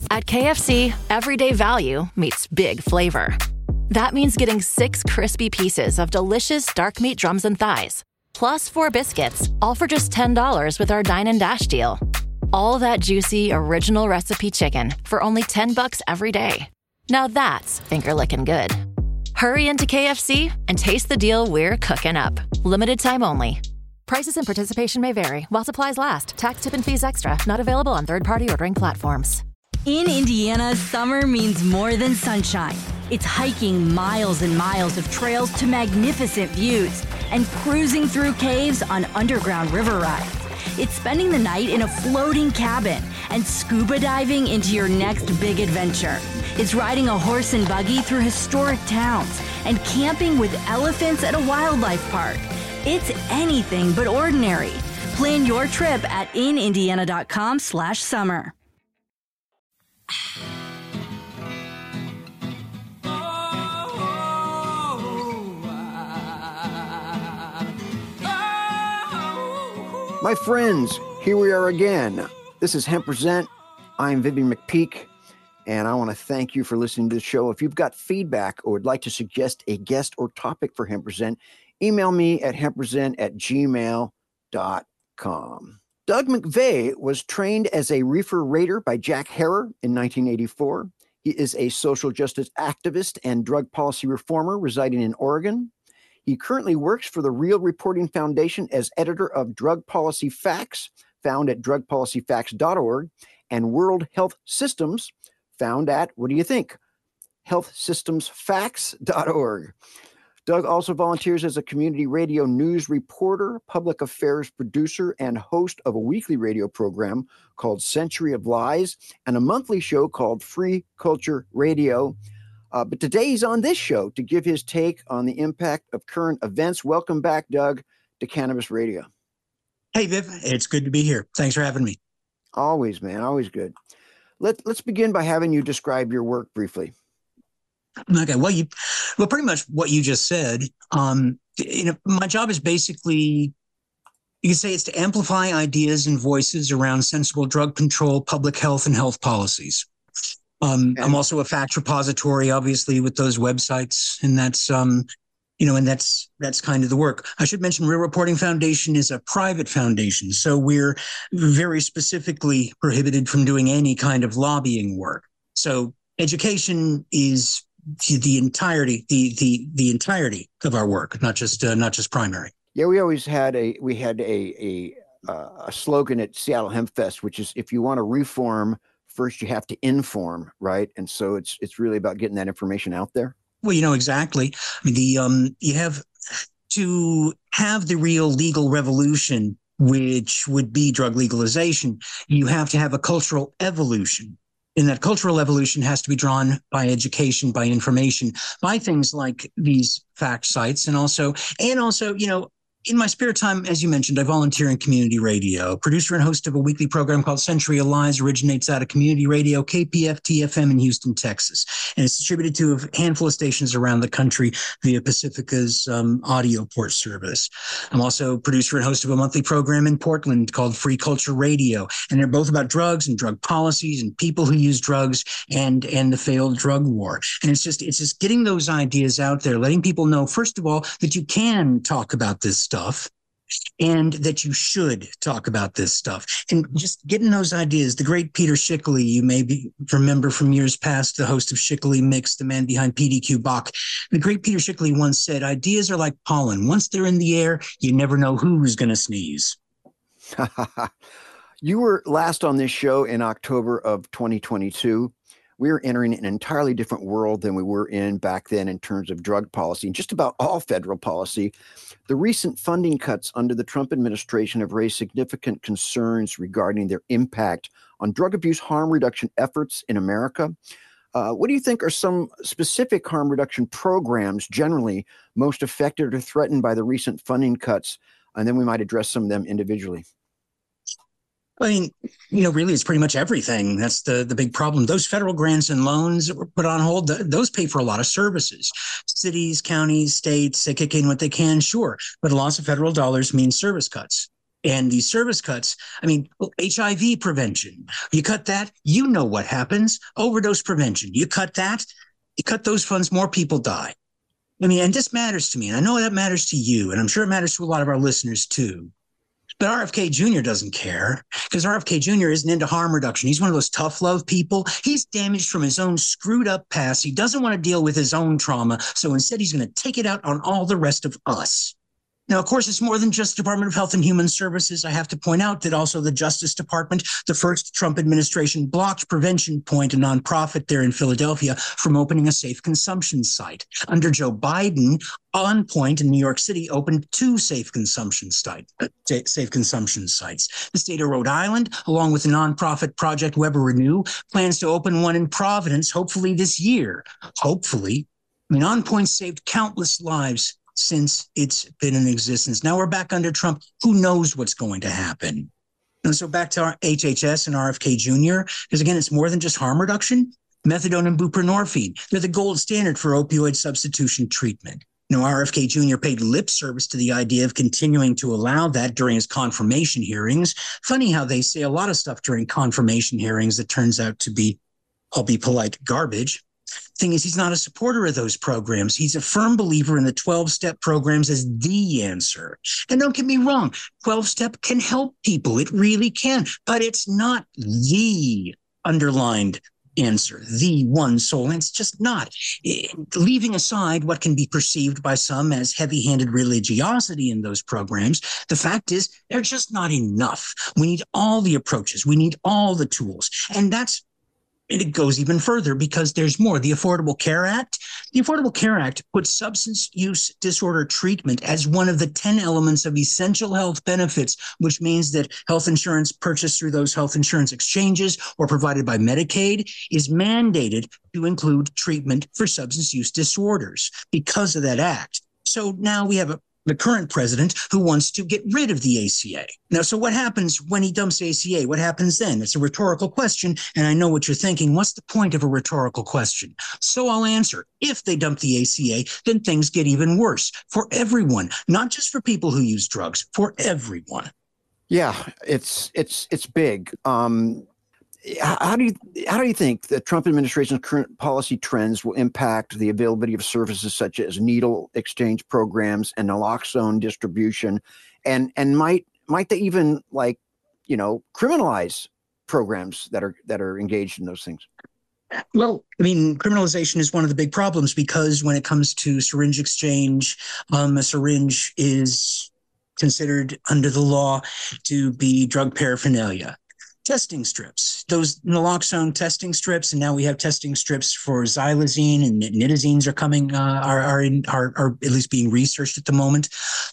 At KFC, everyday value meets big flavor. That means getting 6 crispy pieces of delicious dark meat drums and thighs, plus 4 biscuits, all for just $10 with our Dine and Dash deal. All that juicy, original recipe chicken for only $10 every day. Now that's finger-licking good. Hurry into KFC and taste the deal we're cooking up. Limited time only. Prices and participation may vary while supplies last. Tax, tip, and fees extra. Not available on third-party ordering platforms. In Indiana, summer means more than sunshine. It's hiking miles and miles of trails to magnificent views and cruising through caves on underground river rides. It's spending the night in a floating cabin and scuba diving into your next big adventure. It's riding a horse and buggy through historic towns and camping with elephants at a wildlife park. It's anything but ordinary. Plan your trip at inindiana.com/summer. My friends, here we are again. This is Hemp Present. I'm Vivian McPeak, and I want to thank you for listening to the show. If you've got feedback or would like to suggest a guest or topic for Hemp Present, email me at hempresent@gmail.com. Doug McVeigh was trained as a reefer raider by Jack Herer in 1984. He is a social justice activist and drug policy reformer residing in Oregon. He currently works for the Real Reporting Foundation as editor of Drug Policy Facts, found at drugpolicyfacts.org, and World Health Systems, found at, what do you think? healthsystemsfacts.org. Doug also volunteers as a community radio news reporter, public affairs producer, and host of a weekly radio program called Century of Lies and a monthly show called Free Culture Radio. But today he's on this show to give his take on the impact of current events. Welcome back, Doug, to Cannabis Radio. Hey, Viv. It's good to be here. Thanks for having me. Always, man. Always good. Let's begin by having you describe your work briefly. Okay. Well, pretty much what you just said. My job is basically, you can say it's to amplify ideas and voices around sensible drug control, public health, and health policies. I'm also a fact repository, obviously, with those websites, and that's kind of the work. I should mention Real Reporting Foundation is a private foundation, so we're very specifically prohibited from doing any kind of lobbying work. So education is the entirety of our work, not just primary. Yeah, we always had a slogan at Seattle Hemp Fest, which is, if you want to reform, first you have to inform, right? And so it's really about getting that information out there. Well, exactly. I mean, you have to have the real legal revolution, which would be drug legalization. You have to have a cultural evolution. And that cultural evolution has to be drawn by education, by information, by things like these fact sites. And also, in my spare time, as you mentioned, I volunteer in community radio. Producer and host of a weekly program called Century of Lies, originates out of community radio, KPFT-FM in Houston, Texas. And it's distributed to a handful of stations around the country via Pacifica's audio port service. I'm also producer and host of a monthly program in Portland called Free Culture Radio. And they're both about drugs and drug policies and people who use drugs and the failed drug war. And it's just getting those ideas out there, letting people know, first of all, that you can talk about this stuff, and that you should talk about this stuff, and just getting those ideas. The great Peter Schickley, you may remember from years past, the host of Schickley Mix, the man behind PDQ Bach. The great Peter Schickley once said, ideas are like pollen. Once they're in the air, you never know who's going to sneeze. You were last on this show in October of 2022. We are entering an entirely different world than we were in back then in terms of drug policy and just about all federal policy. The recent funding cuts under the Trump administration have raised significant concerns regarding their impact on drug abuse harm reduction efforts in America. What do you think are some specific harm reduction programs generally most affected or threatened by the recent funding cuts? And then we might address some of them individually. I mean, really, it's pretty much everything. That's the big problem. Those federal grants and loans that were put on hold, those pay for a lot of services. Cities, counties, states, they kick in what they can, sure. But loss of federal dollars means service cuts. And these service cuts, I mean, HIV prevention, you cut that, you know what happens. Overdose prevention, you cut that, you cut those funds, more people die. I mean, and this matters to me, and I know that matters to you, and I'm sure it matters to a lot of our listeners too. But RFK Jr. doesn't care, because RFK Jr. isn't into harm reduction. He's one of those tough love people. He's damaged from his own screwed up past. He doesn't want to deal with his own trauma, so instead he's going to take it out on all the rest of us. Now, of course, it's more than just Department of Health and Human Services. I have to point out that also the Justice Department, the first Trump administration, blocked Prevention Point, a nonprofit there in Philadelphia, from opening a safe consumption site. Under Joe Biden, On Point in New York City opened 2 safe consumption sites. The state of Rhode Island, along with the nonprofit Project Weber Renew, plans to open one in Providence, hopefully this year. Hopefully. I mean, On Point saved countless lives since it's been in existence. Now we're back under Trump. Who knows what's going to happen? And so back to our HHS and RFK Jr., because again, it's more than just harm reduction. Methadone and buprenorphine, they're the gold standard for opioid substitution treatment. Now, RFK Jr. paid lip service to the idea of continuing to allow that during his confirmation hearings. Funny how they say a lot of stuff during confirmation hearings that turns out to be, I'll be polite, garbage. Thing is, he's not a supporter of those programs. He's a firm believer in the 12-step programs as the answer. And don't get me wrong, 12-step can help people. It really can. But it's not the underlined answer, the one sole. It's just not. Leaving aside what can be perceived by some as heavy-handed religiosity in those programs, the fact is they're just not enough. We need all the approaches. We need all the tools. And it goes even further because there's more. The Affordable Care Act. The Affordable Care Act puts substance use disorder treatment as one of the 10 elements of essential health benefits, which means that health insurance purchased through those health insurance exchanges or provided by Medicaid is mandated to include treatment for substance use disorders because of that act. So now we have the current president who wants to get rid of the ACA. Now, so what happens when he dumps ACA? What happens then? It's a rhetorical question, and I know what you're thinking. What's the point of a rhetorical question? So I'll answer. If they dump the ACA, then things get even worse for everyone, not just for people who use drugs, for everyone. Yeah, it's big. How do you think the Trump administration's current policy trends will impact the availability of services such as needle exchange programs and naloxone distribution, and might they even criminalize programs that are engaged in those things? Well, I mean, criminalization is one of the big problems because when it comes to syringe exchange, a syringe is considered under the law to be drug paraphernalia. Testing strips, those naloxone testing strips, and now we have testing strips for xylazine and nitazines are coming, are at least being researched at the moment.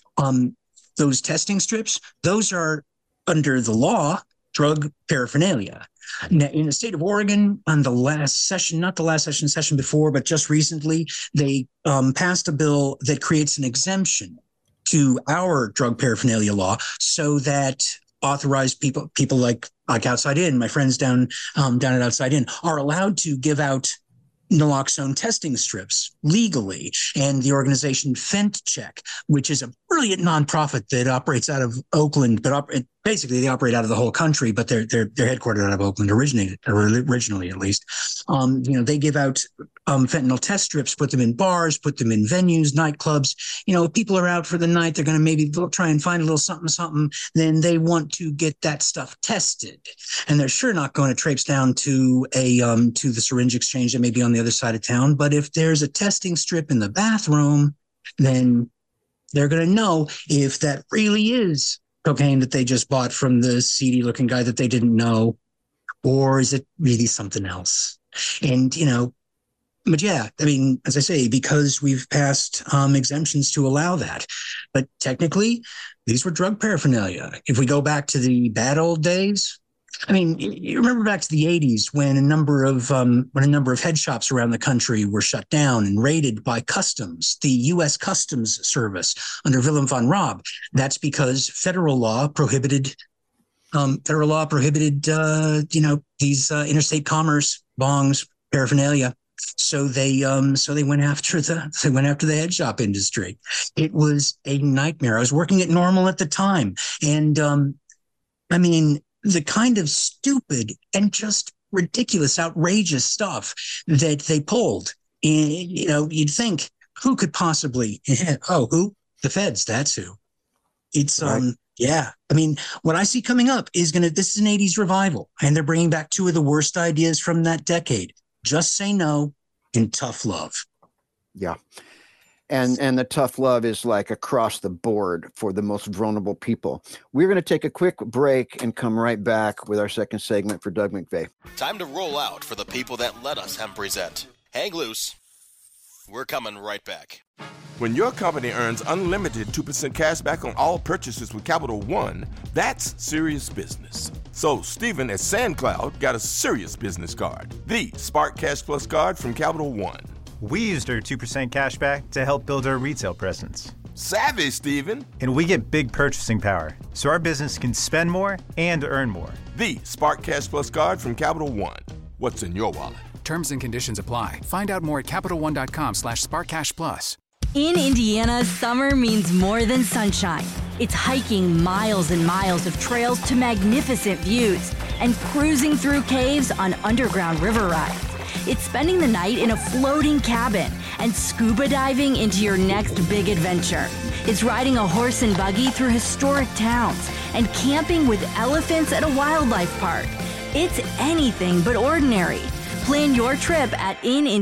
Those testing strips, those are under the law, drug paraphernalia. Now, in the state of Oregon, on the last session, not the last session before, but just recently, they passed a bill that creates an exemption to our drug paraphernalia law so that authorized people like Outside In, my friends down at Outside In, are allowed to give out naloxone testing strips legally. And the organization FentCheck, which is a brilliant nonprofit that operates out of Oakland, but basically they operate out of the whole country, but they're headquartered out of Oakland originally at least. They give out fentanyl test strips, put them in bars, put them in venues, nightclubs. If people are out for the night, they're going to maybe try and find a little something, then they want to get that stuff tested. And they're sure not going to traipse down to to the syringe exchange that may be on the other side of town. But if there's a testing strip in the bathroom, then they're going to know if that really is cocaine that they just bought from the seedy looking guy that they didn't know, or is it really something else? And, but yeah, I mean, as I say, because we've passed exemptions to allow that, but technically these were drug paraphernalia. If we go back to the bad old days, I mean, you remember back to the 80s when a number of head shops around the country were shut down and raided by Customs, the U.S. Customs Service under Willem von Raab. That's because federal law prohibited these interstate commerce bongs, paraphernalia. So they went after the head shop industry. It was a nightmare. I was working at Normal at the time, and I mean, the kind of stupid and just ridiculous, outrageous stuff that they pulled. And, you'd think, who could possibly? Who? The feds. That's who. It's right. Yeah. I mean, what I see coming up is this is an 80s revival, and they're bringing back two of the worst ideas from that decade. Just Say No and Tough Love. Yeah. And the tough love is like across the board for the most vulnerable people. We're going to take a quick break and come right back with our second segment for Doug McVay. Time to roll out for the people that let us hemp present. Hang loose. We're coming right back. When your company earns unlimited 2% cash back on all purchases with Capital One, that's serious business. So Stephen at SandCloud got a serious business card, the Spark Cash Plus card from Capital One. We used our 2% cash back to help build our retail presence. Savvy, Stephen. And we get big purchasing power, so our business can spend more and earn more. The Spark Cash Plus card from Capital One. What's in your wallet? Terms and conditions apply. Find out more at CapitalOne.com/SparkCashPlus. In Indiana, summer means more than sunshine. It's hiking miles and miles of trails to magnificent views and cruising through caves on underground river rides. It's spending the night in a floating cabin and scuba diving into your next big adventure. It's riding a horse and buggy through historic towns and camping with elephants at a wildlife park. It's anything but ordinary. Plan your trip at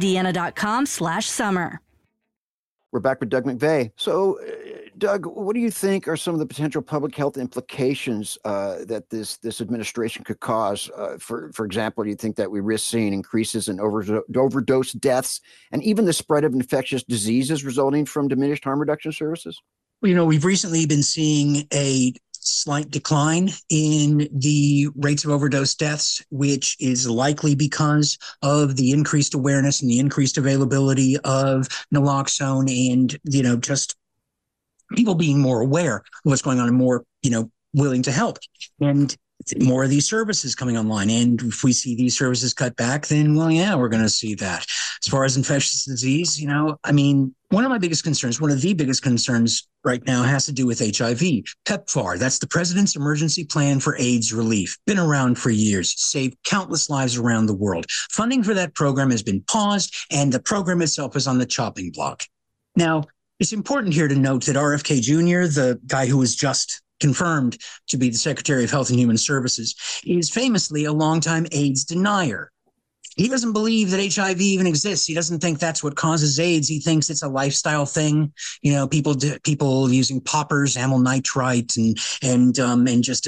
inindiana.com/summer. We're back with Doug McVay. So, Doug, what do you think are some of the potential public health implications that this administration could cause? For example, do you think that we risk seeing increases in overdose deaths and even the spread of infectious diseases resulting from diminished harm reduction services? We've recently been seeing a slight decline in the rates of overdose deaths, which is likely because of the increased awareness and the increased availability of naloxone and, just people being more aware of what's going on and more, willing to help. And more of these services coming online. And if we see these services cut back, then, we're going to see that. As far as infectious disease, one of the biggest concerns right now has to do with HIV. PEPFAR, that's the President's Emergency Plan for AIDS Relief. Been around for years, saved countless lives around the world. Funding for that program has been paused, and the program itself is on the chopping block. Now, it's important here to note that RFK Jr., the guy who was just confirmed to be the Secretary of Health and Human Services, is famously a longtime AIDS denier. He doesn't believe that HIV even exists. He doesn't think that's what causes AIDS. He thinks it's a lifestyle thing. People using poppers, amyl nitrite, and just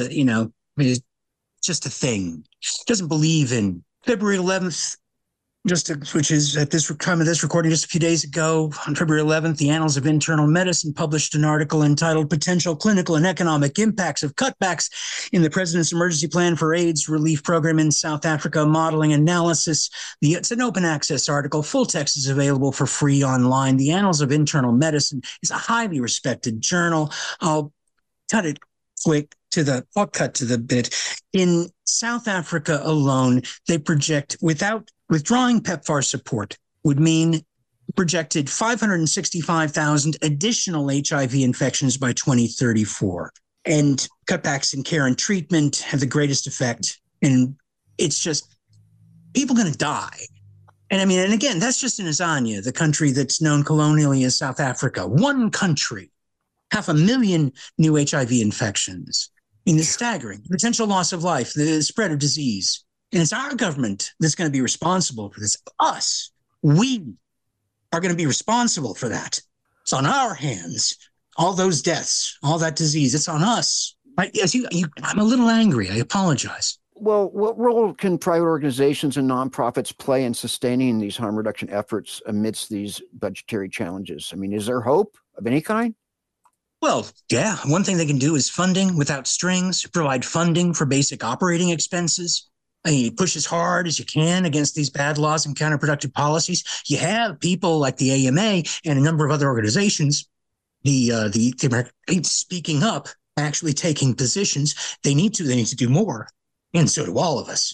just a thing. Doesn't believe in February 11th. Which is at this time of this recording, just a few days ago, on February 11th, the Annals of Internal Medicine published an article entitled Potential Clinical and Economic Impacts of Cutbacks in the President's Emergency Plan for AIDS Relief Program in South Africa, Modeling Analysis. It's an open access article. Full text is available for free online. The Annals of Internal Medicine is a highly respected journal. I'll cut to the bit. In South Africa alone, they project withdrawing PEPFAR support would mean projected 565,000 additional HIV infections by 2034. And cutbacks in care and treatment have the greatest effect. And it's just people going to die. And again, that's just in Azania, the country that's known colonially as South Africa. One country, 500,000 new HIV infections. It's staggering. Potential loss of life, the spread of disease. And it's our government that's going to be responsible for this. Us. We are going to be responsible for that. It's on our hands. All those deaths, all that disease, it's on us. I'm a little angry. I apologize. Well, what role can private organizations and nonprofits play in sustaining these harm reduction efforts amidst these budgetary challenges? Is there hope of any kind? Well, yeah. One thing they can do is funding without strings, provide funding for basic operating expenses. You push as hard as you can against these bad laws and counterproductive policies. You have people like the AMA and a number of other organizations, the American speaking up, actually taking positions. They need to do more. And so do all of us.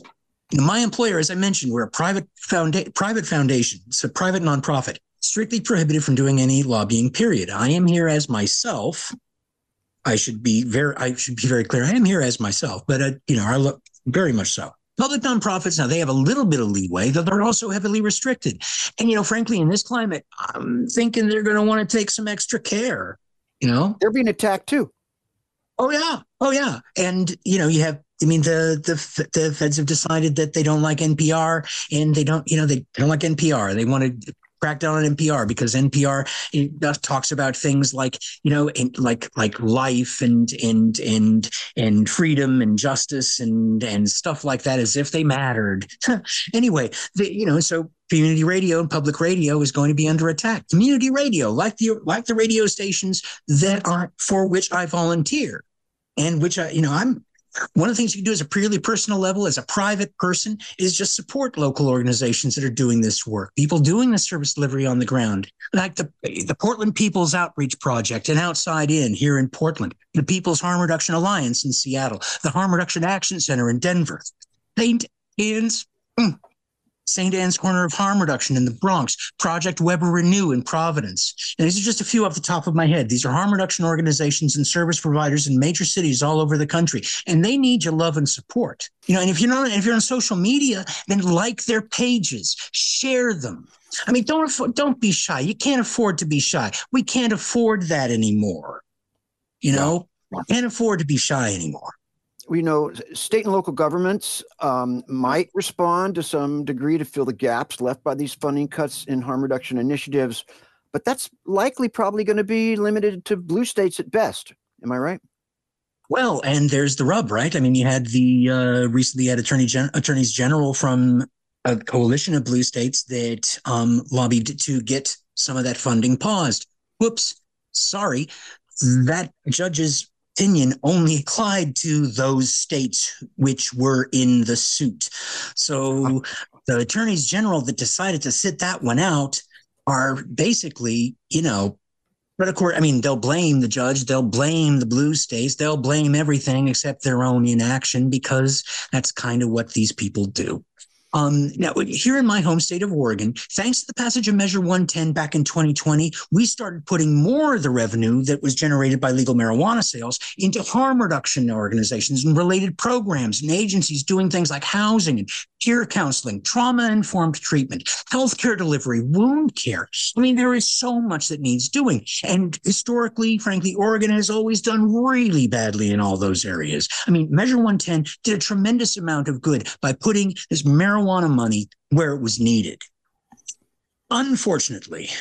My employer, as I mentioned, we're a private foundation. It's a private nonprofit, strictly prohibited from doing any lobbying, period. I am here as myself. I should be very clear. I am here as myself, but I look very much so. Public nonprofits, now they have a little bit of leeway, though they're also heavily restricted. And, frankly, in this climate, I'm thinking they're going to want to take some extra care, They're being attacked too. Oh, yeah. And, you have, the feds have decided that they don't like NPR, and they don't like NPR. They want to crack down on NPR because NPR talks about things like, like life and freedom and justice and stuff like that, as if they mattered. Anyway, so community radio and public radio is going to be under attack. Community radio, like the radio stations that are for which I volunteer, and which I'm. One of the things you can do as a purely personal level, as a private person, is just support local organizations that are doing this work. People doing the service delivery on the ground, like the Portland People's Outreach Project and Outside In here in Portland, the People's Harm Reduction Alliance in Seattle, the Harm Reduction Action Center in Denver, St. Anne's Corner of Harm Reduction in the Bronx, Project Weber Renew in Providence. And these are just a few off the top of my head. These are harm reduction organizations and service providers in major cities all over the country, and they need your love and support. And if you're on social media, then like their pages, share them. Don't be shy. You can't afford to be shy. We can't afford that anymore. Can't afford to be shy anymore. We know state and local governments might respond to some degree to fill the gaps left by these funding cuts in harm reduction initiatives, but that's likely probably going to be limited to blue states at best. Am I right? Well, and there's the rub, right? You had recently had attorneys general from a coalition of blue states that lobbied to get some of that funding paused. Whoops, sorry, that judge's opinion only applied to those states which were in the suit. So the attorneys general that decided to sit that one out are basically, but of course, they'll blame the judge, they'll blame the blue states, they'll blame everything except their own inaction, because that's kind of what these people do. Now, here in my home state of Oregon, thanks to the passage of Measure 110 back in 2020, we started putting more of the revenue that was generated by legal marijuana sales into harm reduction organizations and related programs and agencies doing things like housing and peer counseling, trauma-informed treatment, healthcare delivery, wound care. There is so much that needs doing. And historically, frankly, Oregon has always done really badly in all those areas. Measure 110 did a tremendous amount of good by putting this marijuana money where it was needed. Unfortunately,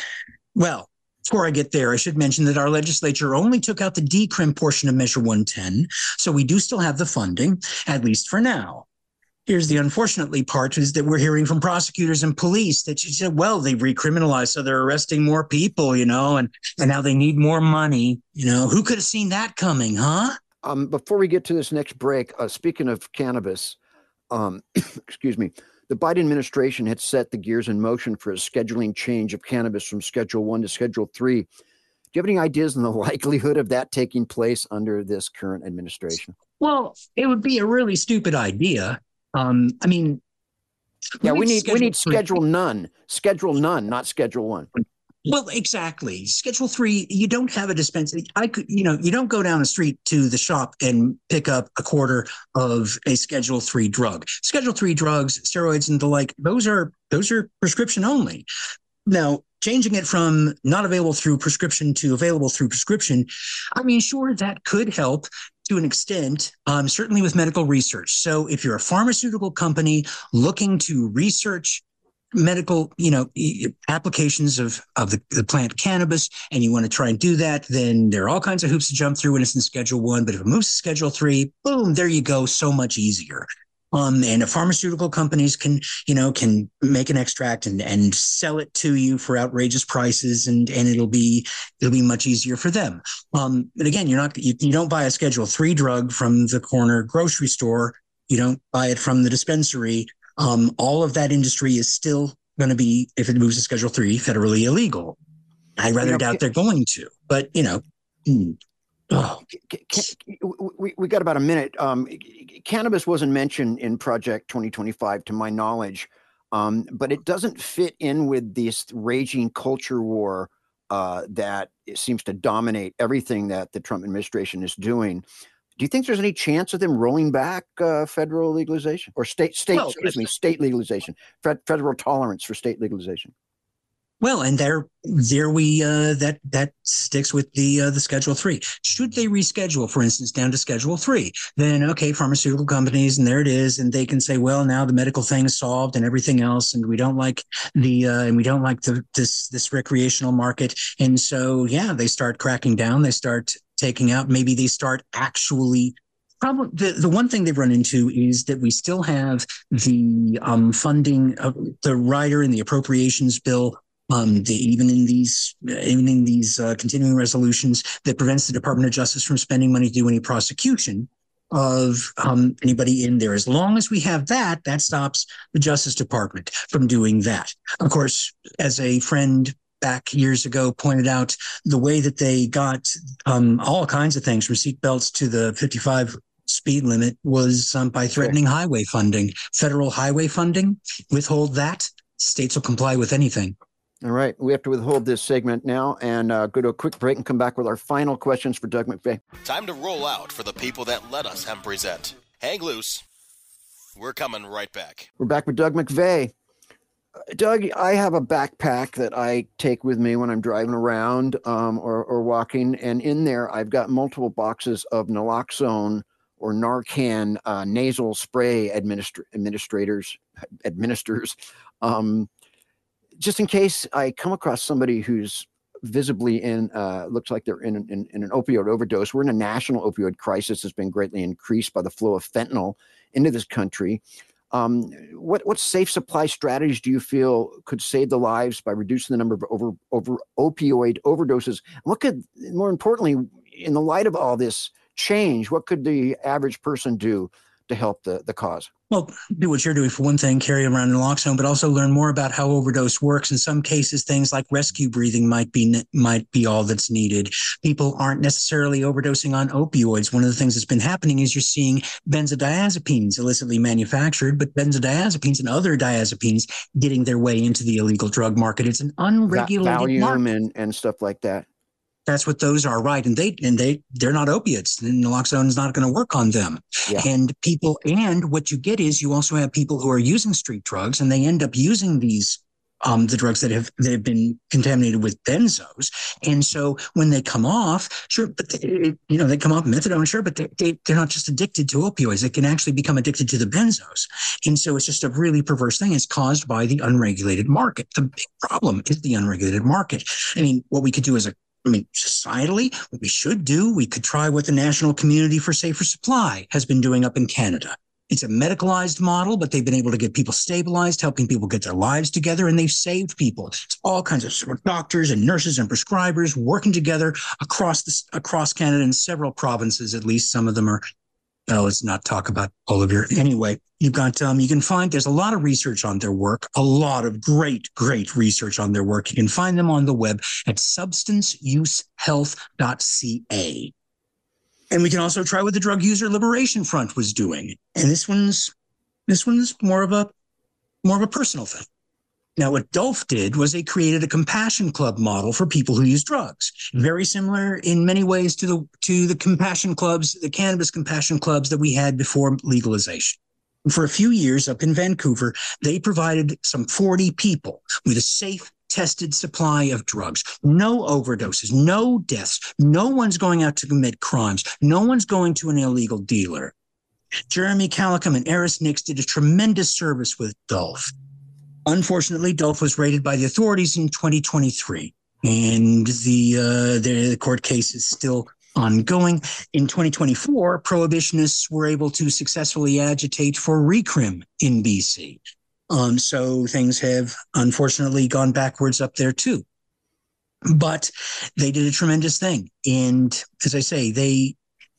before I get there, I should mention that our legislature only took out the decrim portion of Measure 110, so we do still have the funding, at least for now. Here's the unfortunately part, is that we're hearing from prosecutors and police that you said, they've recriminalized, so they're arresting more people, and now they need more money. Who could have seen that coming, huh? Before we get to this next break, speaking of cannabis, excuse me, the Biden administration had set the gears in motion for a scheduling change of cannabis from Schedule 1 to Schedule 3. Do you have any ideas on the likelihood of that taking place under this current administration? Well, it would be a really stupid idea. We need Schedule none, not Schedule 1. Well, exactly. Schedule 3, you don't have a dispensary. You don't go down the street to the shop and pick up a quarter of a Schedule 3 drug. Schedule 3 drugs, steroids and the like, those are prescription only. Now, changing it from not available through prescription to available through prescription, sure, that could help to an extent, certainly with medical research. So if you're a pharmaceutical company looking to research medical, applications of the plant cannabis, and you want to try and do that, then there are all kinds of hoops to jump through when it's in Schedule 1. But if it moves to Schedule 3, boom, there you go, so much easier. And if pharmaceutical companies can make an extract and sell it to you for outrageous prices, and it'll be much easier for them. But again, you don't buy a Schedule 3 drug from the corner grocery store. You don't buy it from the dispensary. All of that industry is still going to be, if it moves to Schedule 3, federally illegal. I rather doubt they're going to, but We got about a minute. Cannabis wasn't mentioned in Project 2025, to my knowledge, but it doesn't fit in with this raging culture war that seems to dominate everything that the Trump administration is doing. Do you think there's any chance of them rolling back federal legalization or state legalization, federal tolerance for state legalization? Well, and there we that sticks with the Schedule 3. Should they reschedule, for instance, down to Schedule 3, then okay, pharmaceutical companies, and there it is, and they can say, well, now the medical thing is solved and everything else, and we don't like this recreational market, and so yeah, they start cracking down, they start taking out, maybe they start actually. Probably the one thing they've run into is that we still have the funding of the rider in the appropriations bill. Even in these continuing resolutions that prevents the Department of Justice from spending money to do any prosecution of anybody in there. As long as we have that, that stops the Justice Department from doing that. Of course, as a friend back years ago pointed out, the way that they got all kinds of things from seatbelts to the 55 speed limit was by threatening highway funding, federal highway funding. Withhold that, states will comply with anything. All right. We have to withhold this segment now and go to a quick break and come back with our final questions for Doug McVeigh. Time to roll out for the people that let us hemp present. Hang loose. We're coming right back. We're back with Doug McVeigh. Doug, I have a backpack that I take with me when I'm driving around or walking. And in there, I've got multiple boxes of naloxone or Narcan nasal spray administers. Just in case I come across somebody who's visibly looks like they're in an opioid overdose. We're in a national opioid crisis that's been greatly increased by the flow of fentanyl into this country. What safe supply strategies do you feel could save the lives by reducing the number of opioid overdoses? What could, more importantly, in the light of all this change, what could the average person do to help the cause? Well, do what you're doing for one thing, carry around naloxone, but also learn more about how overdose works. In some cases, things like rescue breathing might be all that's needed. People aren't necessarily overdosing on opioids. One of the things that's been happening is you're seeing benzodiazepines illicitly manufactured, but benzodiazepines and other diazepines getting their way into the illegal drug market. It's an unregulated market. and stuff like that. That's what those are, right? And they're not opiates. Naloxone is not going to work on them. Yeah. And what you get is you also have people who are using street drugs, and they end up using these the drugs that have been contaminated with benzos. And so when they come off, sure, but they come off methadone, sure, but they're not just addicted to opioids. They can actually become addicted to the benzos. And so it's just a really perverse thing. It's caused by the unregulated market. The big problem is the unregulated market. I mean, what we could do societally, what we should do, we could try what the National Community for Safer Supply has been doing up in Canada. It's a medicalized model, but they've been able to get people stabilized, helping people get their lives together, and they've saved people. It's all kinds of doctors and nurses and prescribers working together across Canada in several provinces. At least some of them are. Well, let's not talk about all of your. Anyway, you've got you can find there's a lot of research on their work, a lot of great research on their work. You can find them on the web at substanceusehealth.ca. And we can also try what the Drug User Liberation Front was doing. And this one's more of a personal thing. Now, what DOLF did was they created a compassion club model for people who use drugs, very similar in many ways to the compassion clubs, the cannabis compassion clubs that we had before legalization. For a few years up in Vancouver, they provided some 40 people with a safe, tested supply of drugs. No overdoses, no deaths. No one's going out to commit crimes. No one's going to an illegal dealer. Jeremy Calicum and Eris Nix did a tremendous service with DOLF. Unfortunately, DOLF was raided by the authorities in 2023, and the court case is still ongoing. In 2024, prohibitionists were able to successfully agitate for recrim in BC. So things have unfortunately gone backwards up there too. But they did a tremendous thing. And as I say, the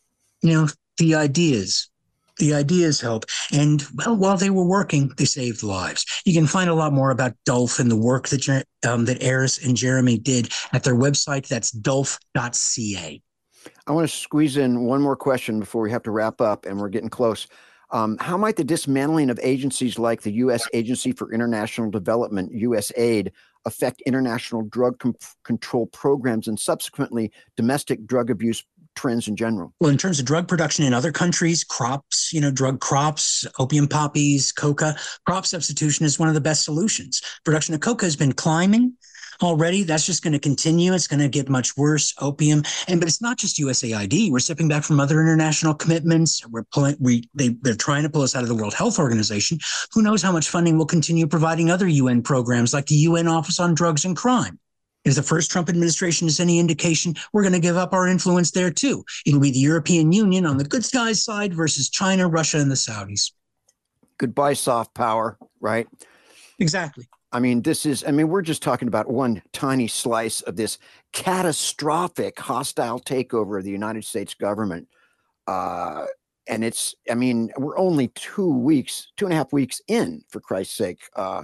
ideas help. And well, while they were working, they saved lives. You can find a lot more about DOLF and the work that Eris and Jeremy did at their website. That's dolf.ca. I want to squeeze in one more question before we have to wrap up, and we're getting close. How might the dismantling of agencies like the U.S. Agency for International Development, USAID, affect international drug control programs and subsequently domestic drug abuse trends in general? Well, in terms of drug production in other countries, crops, drug crops, opium poppies, coca, crop substitution is one of the best solutions. Production of coca has been climbing already. That's just going to continue. It's going to get much worse. Opium, but it's not just USAID. We're stepping back from other international commitments. They're trying to pull us out of the World Health Organization. Who knows how much funding will continue providing other UN programs like the UN Office on Drugs and Crime. If the first Trump administration is any indication, we're going to give up our influence there too. It'll be the European Union on the good guys side versus China, Russia, and the Saudis. Goodbye, soft power, right? Exactly. We're just talking about one tiny slice of this catastrophic hostile takeover of the United States government. We're only 2.5 weeks in, for Christ's sake.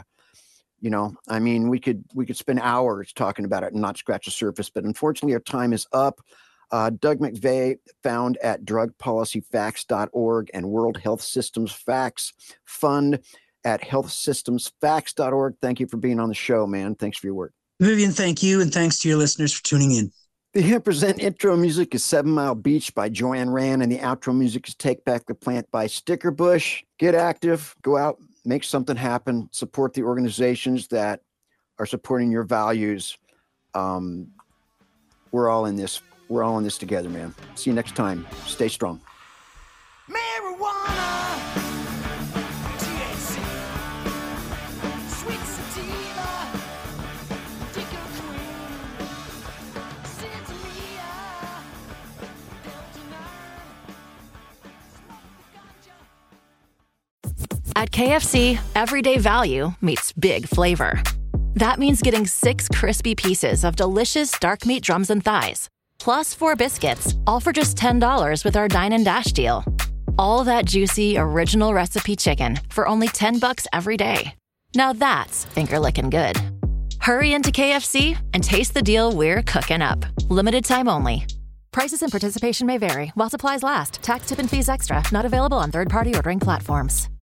We could spend hours talking about it and not scratch the surface, but unfortunately our time is up. Doug McVeigh, found at drugpolicyfacts.org and World Health Systems Facts Fund at healthsystemsfacts.org. Thank you for being on the show, man. Thanks for your work. Vivian, thank you. And thanks to your listeners for tuning in. The Hemp Present intro music is 7 Mile Beach by Joanne Rand, and the outro music is Take Back the Plant by Sticker Bush. Get active, go out, make something happen, support the organizations that are supporting your values. We're all in this. We're all in this together, man. See you next time. Stay strong. Marijuana. Sweet sativa, Dicker Queen, Santeria, Delta 9. At KFC, everyday value meets big flavor. That means getting 6 crispy pieces of delicious dark meat drums and thighs, plus 4 biscuits, all for just $10 with our Dine and Dash deal. All that juicy, original recipe chicken for only $10 every day. Now that's finger-licking good. Hurry into KFC and taste the deal we're cooking up. Limited time only. Prices and participation may vary while supplies last. Tax, tip, and fees extra. Not available on third-party ordering platforms.